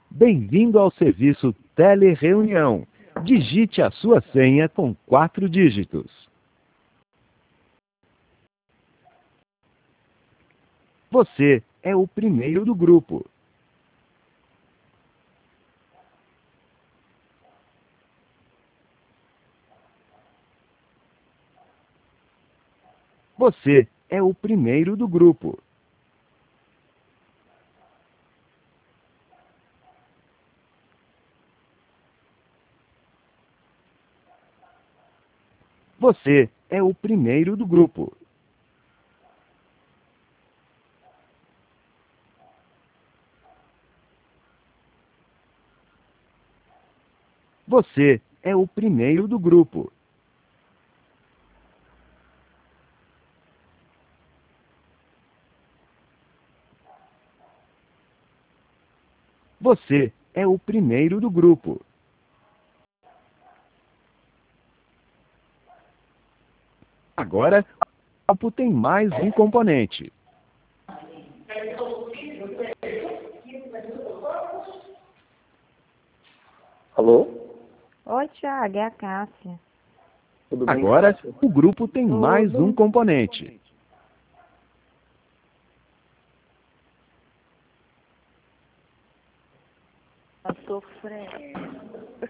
Bem-vindo ao serviço Telereunião. Digite a sua senha com 4 dígitos. Você é o primeiro do grupo. Você é o primeiro do grupo. Você é o primeiro do grupo. Você é o primeiro do grupo. Você é o primeiro do grupo. Agora, o grupo tem mais um componente. Alô? Oi, Thiago, é a Cássia. Tudo bem? Agora, Cássia? o grupo tem mais um componente. Tá sofrendo.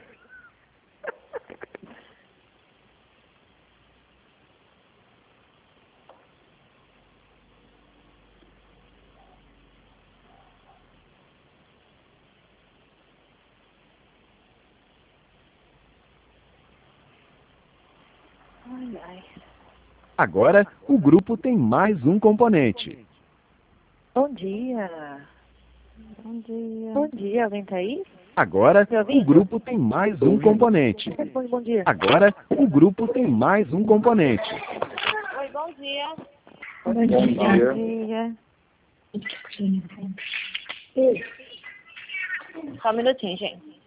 Ai, ai. Agora, o grupo tem mais um componente. Bom dia. Bom dia. Bom dia, alguém tá aí? Agora, Me ouvindo? o grupo tem mais um componente. Responde bom dia. Agora, o grupo tem mais um componente. Oi, bom dia. Bom dia. dia. Só um minutinho, gente.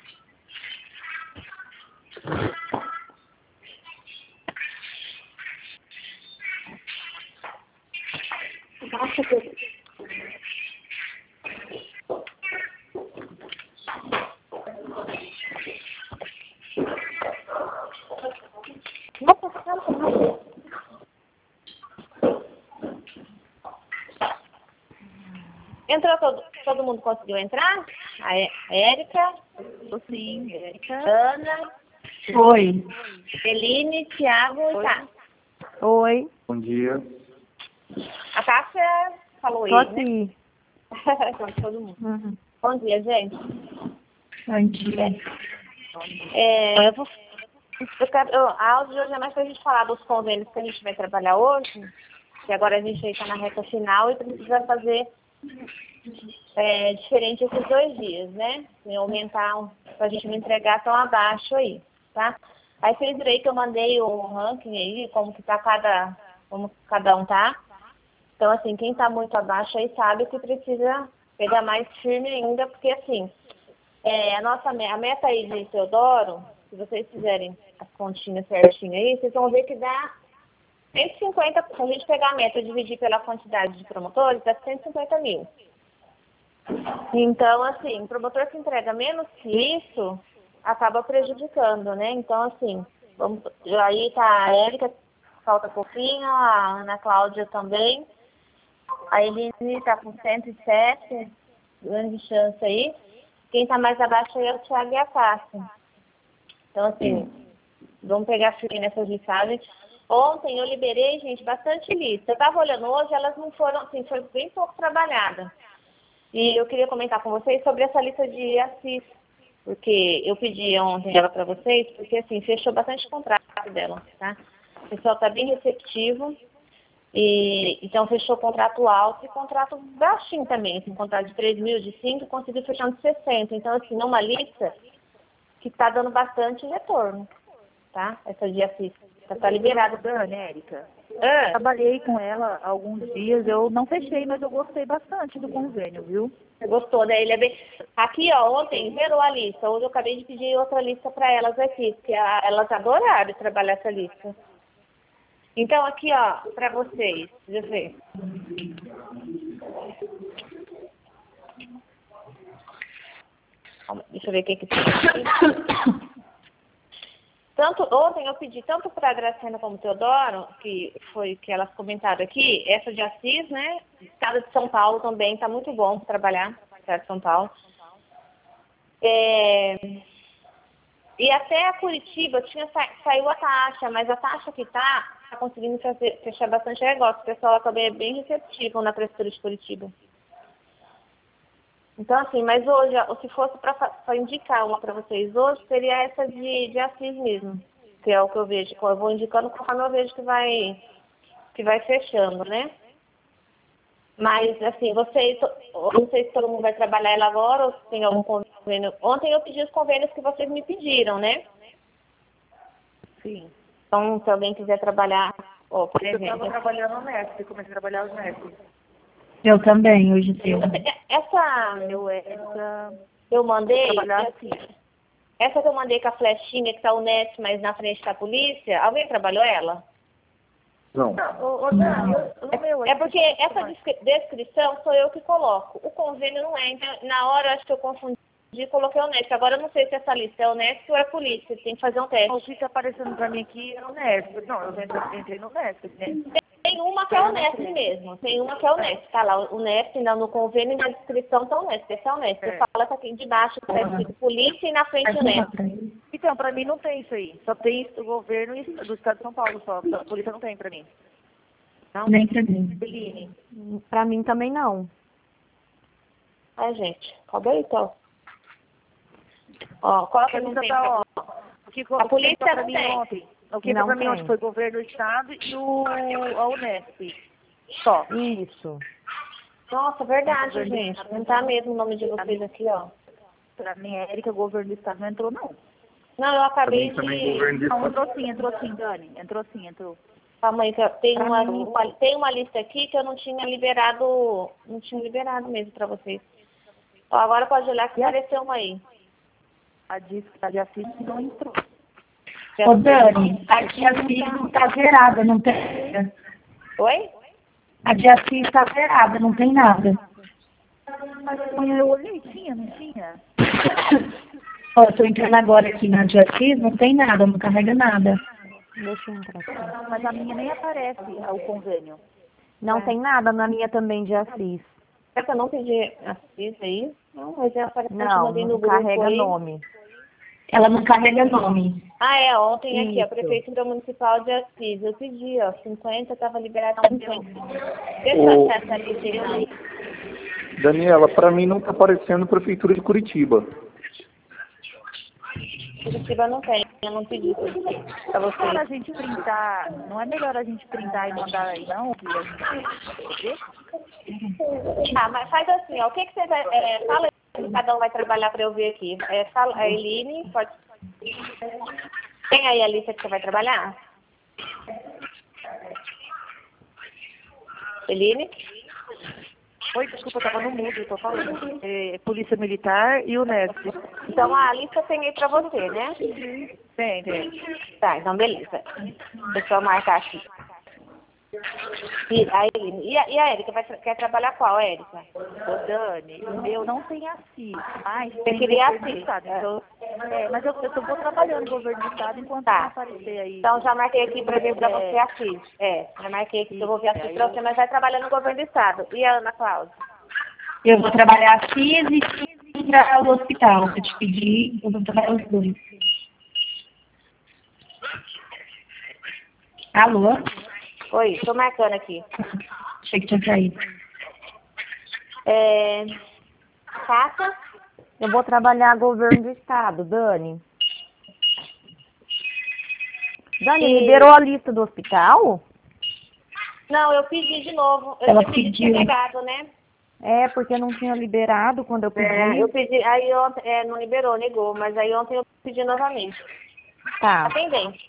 Entrou todo mundo conseguiu entrar? A Érica, Sim, Érica. Ana, Oi. Eline, Thiago e tá. Oi. Bom dia. A Cássia falou Tô aí, né? aqui. Então, todo mundo. Uhum. Bom dia, gente. Bom dia. A aula de hoje é mais pra gente falar dos convênios que a gente vai trabalhar hoje, que agora a gente está na reta final e precisa fazer diferente esses 2 dias, né? E aumentar, pra gente não entregar tão abaixo aí, tá? Aí vocês viram aí que eu mandei o ranking aí, como cada um tá. Então, assim, quem tá muito abaixo aí sabe que precisa pegar mais firme ainda, porque assim, a meta aí de Teodoro, se vocês fizerem as continhas certinho aí, vocês vão ver que dá 150, se a gente pegar a meta e dividir pela quantidade de promotores, dá 150 mil. Então, assim, o promotor que entrega menos que isso, acaba prejudicando, né? Então, assim, aí tá a Érica, falta pouquinho, a Ana Cláudia também, a Eline tá com 107, grande chance aí. Quem tá mais abaixo aí é o Thiago e a Cássia. Então, assim, vamos pegar firme nessas listagens. Ontem eu liberei, gente, bastante lista. Eu tava olhando hoje, elas não foram, assim, foi bem pouco trabalhada. E eu queria comentar com vocês sobre essa lista de assis, porque eu pedi ontem ela para vocês, porque, assim, fechou bastante contrato dela, tá? O pessoal tá bem receptivo. E, então, fechou contrato alto e contrato baixinho também. Assim, contrato de 3 mil, de 5, conseguiu fechar de 60. Então, assim, numa lista que está dando bastante retorno, tá? Essa de assis. Tá liberada. Dani, Érica. Ah, Trabalhei com ela há alguns dias, eu não fechei, mas eu gostei bastante do convênio, viu? você gostou, né? Ele é bem... Aqui, ó, ontem zerou a lista. Hoje eu acabei de pedir outra lista para elas aqui, porque elas adoraram trabalhar essa lista. Então, aqui, ó, para vocês, deixa eu ver. Deixa eu ver o que tem aqui. Ontem eu pedi tanto para a Graciana como o Teodoro, que foi que elas comentaram aqui, essa de Assis, né? Estado de São Paulo também, está muito bom para trabalhar no Estado de São Paulo. E até a Curitiba saiu a taxa, mas a taxa que está conseguindo fechar bastante negócio. O pessoal também é bem receptivo na prefeitura de Curitiba. Então, assim, mas hoje, se fosse para indicar uma para vocês hoje, seria essa de Assis mesmo, que é o que eu vejo. Eu vou indicando conforme eu vejo que vai fechando, né? Mas, assim, não sei se todo mundo vai trabalhar ela agora ou se tem algum convênio. Ontem eu pedi os convênios que vocês me pediram, né? Sim. Então, se alguém quiser trabalhar, por exemplo... Eu estava trabalhando no Nesp, comecei a trabalhar no Nesp. Eu também, hoje eu. Eu mandei... Assim. Essa que eu mandei com a flechinha que tá o Nesp, mas na frente da polícia, alguém trabalhou ela? Não. É porque essa descrição sou eu que coloco. O convênio não é. Então, na hora, acho que eu confundi e coloquei o Nesp. Agora, eu não sei se essa lista é o Nesp ou é a polícia. Tem que fazer um teste. O que está aparecendo para mim aqui é o Nesp. Não, eu entrei no Nesp. Né? Tem uma que é o Nesp mesmo. Tem uma que é o Nesp. Tá lá, o Nesp, no convênio e na descrição tá o Nesp. Esse é o Nesp. Você fala que aqui debaixo tá escrito polícia e na frente o Nesp. Então, para mim não tem isso aí. Só tem o governo do Estado de São Paulo só. A polícia não tem para mim. Não? Nem para mim. Beline. Para mim também não. Gente. Calma aí, então. Coloca no tempo. A polícia não tem. Ontem. O que para mim ontem foi o governo do Estado e a Unesp. Só. Isso. Nossa, verdade, gente. Não tá mesmo o nome de vocês aqui, ó. Para mim, Érica, o governo do Estado não entrou, não. Não, eu acabei de... Não, entrou sim, Dani. Entrou. Calma aí, que tem uma lista aqui que eu não tinha liberado mesmo para vocês. Agora pode olhar que apareceu uma aí. A de Assis não entrou. Ô, Dani, a de Assis não está zerada, não tem. Oi? A de Assis está zerada, não tem nada. Mas eu olhei, não tinha. Ó, estou entrando agora aqui na de Assis, não tem nada, não carrega nada. Deixa eu entrar aqui. Mas a minha nem aparece o convênio. Não tem nada na minha também de Assis. É que eu não pedi Assis aí? Não, mas apareceu não carrega aí. Nome. Ela não carrega nome. Ontem aqui, a Prefeitura Municipal de Assis. Eu pedi, 50, estava liberado 50. Deixa eu achar essa lista aí. Daniela, para mim não está aparecendo Prefeitura de Curitiba. Curitiba não tem, eu não pedi para você. Não é melhor a gente printar, e mandar aí, não? Mas faz assim, o que você vai... fala aí, cada um vai trabalhar para eu ver aqui. Fala, a Eline, pode... Tem aí a lista que você vai trabalhar? Eline? Oi, desculpa, eu estava no mudo, eu tô falando. Polícia Militar e o Nesp. Então a lista tem aí para você, né? Tem. Tá, então beleza. Deixa eu marcar aqui. E a Érica, quer trabalhar qual, Érica? Ô, Dani, o meu não tem Assis, mas você queria Assis. Então, mas eu vou trabalhando no governo do Estado enquanto não aparecer aí. Então já marquei aqui para ver para você Assis. Já marquei aqui que eu vou ver Assis para você, mas vai trabalhando no governo do Estado. E a Ana Cláudia? Eu vou trabalhar Assis e entrar no hospital. Eu te pedi, eu vou trabalhar os dois. Alô? Oi, estou marcando aqui. Achei que tinha caído. Cássia? Eu vou trabalhar governo do Estado, Dani. Dani, liberou a lista do hospital? Não, eu pedi de novo. Ela eu pedi pediu. Ligado, né? Porque não tinha liberado quando eu pedi. Eu pedi, aí ontem, não liberou, negou, mas aí ontem eu pedi novamente. Tá. Atendente.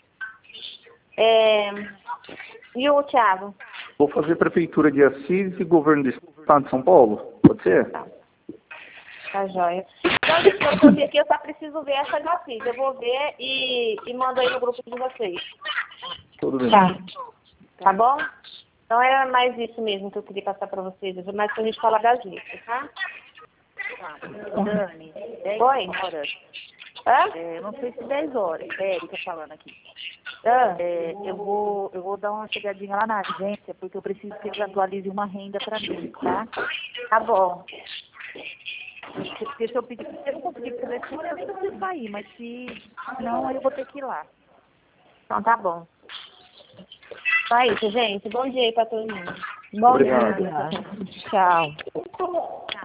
E o Thiago? Vou fazer Prefeitura de Assis e Governo do Estado de São Paulo. Pode ser? Tá joia. Então, eu vou ver aqui, eu só preciso ver essa de Assis. Eu vou ver e mando aí no grupo de vocês. Tudo bem. Tá bom? Então era mais isso mesmo que eu queria passar para vocês. Mais pra gente falar das listas, tá? Dani, 10 Oi. horas. Hã? Não sei se 10 horas. Érica falando aqui. Hã? Eu vou dar uma chegadinha lá na agência, porque eu preciso que eles atualizem uma renda para mim, tá? Tá bom. Porque se eu pedir, se eu não conseguir o telefone, eu nem preciso sair, mas se não, eu vou ter que ir lá. Então tá bom. Só isso, gente. Bom dia aí pra todo mundo. Bom Obrigado. dia. Tchau.